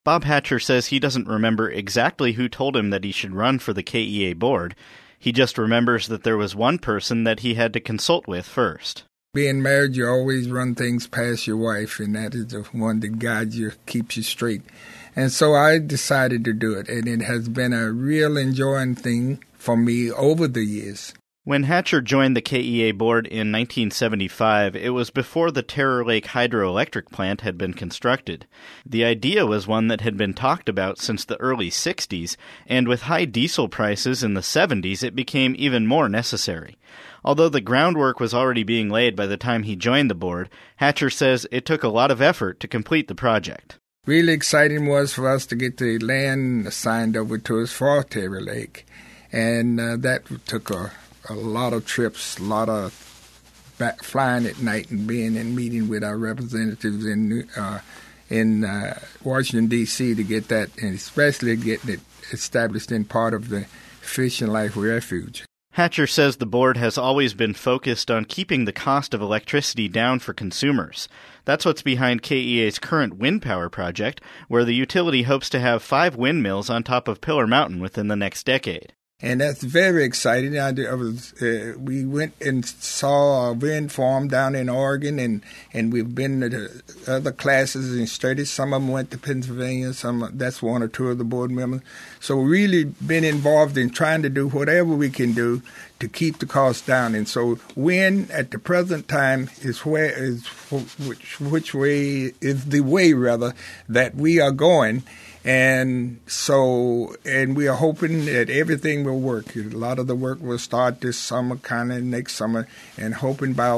Bob Hatcher says he doesn't remember exactly who told him that he should run for the KEA board. He just remembers that there was one person that he had to consult with first. Being married, you always run things past your wife, and that is the one that guides you, keeps you straight. And so I decided to do it, and it has been a real enjoying thing for me over the years. When Hatcher joined the KEA board in 1975, it was before the Terror Lake hydroelectric plant had been constructed. The idea was one that had been talked about since the early 60s, and with high diesel prices in the 70s, it became even more necessary. Although the groundwork was already being laid by the time he joined the board, Hatcher says it took a lot of effort to complete the project. Really exciting was for us to get the land assigned over to us for Terror Lake, and that took a lot of trips, a lot of flying at night and being in meeting with our representatives in Washington, D.C. to get that, and especially getting it established in part of the Fish and Life Refuge. Hatcher says the board has always been focused on keeping the cost of electricity down for consumers. That's what's behind KEA's current wind power project, where the utility hopes to have 5 windmills on top of Pillar Mountain within the next decade. And that's very exciting. We went and saw a wind farm down in Oregon, and we've been to the other classes and studied. Some of them went to Pennsylvania. That's one or two of the board members. So really been involved in trying to do whatever we can do to keep the cost down. And so wind at the present time is which way is the way that we are going. And we are hoping that everything will work. A lot of the work will start this summer, kind of next summer, and hoping by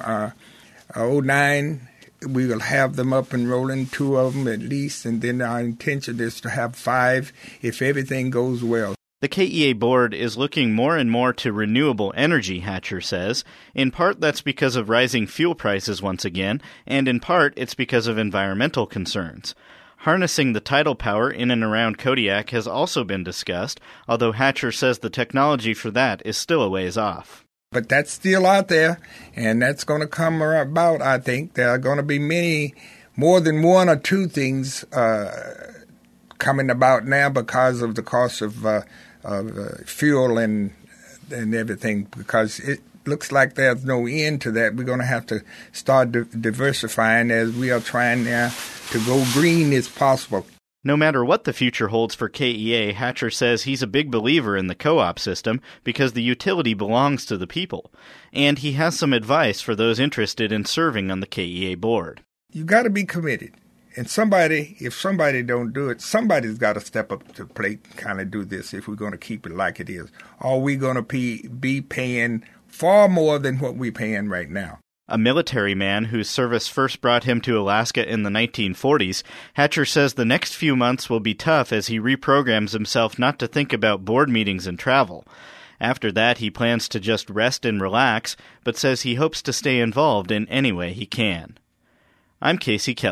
2009 we will have them up and rolling, 2 of them at least, and then our intention is to have 5 if everything goes well. The KEA board is looking more and more to renewable energy, Hatcher says. In part, that's because of rising fuel prices once again, and in part, it's because of environmental concerns. Harnessing the tidal power in and around Kodiak has also been discussed, although Hatcher says the technology for that is still a ways off. But that's still out there, and that's going to come about, I think. There are going to be more than 1 or 2 things coming about now because of the cost of fuel and everything, because it looks like there's no end to that. We're going to have to start diversifying as we are trying now to go green as possible. No matter what the future holds for KEA, Hatcher says he's a big believer in the co-op system because the utility belongs to the people. And he has some advice for those interested in serving on the KEA board. You got to be committed. And if somebody don't do it, somebody's got to step up to the plate and kind of do this if we're going to keep it like it is. Or we're going to be paying far more than what we're paying right now. A military man whose service first brought him to Alaska in the 1940s, Hatcher says the next few months will be tough as he reprograms himself not to think about board meetings and travel. After that, he plans to just rest and relax, but says he hopes to stay involved in any way he can. I'm Casey Kelly.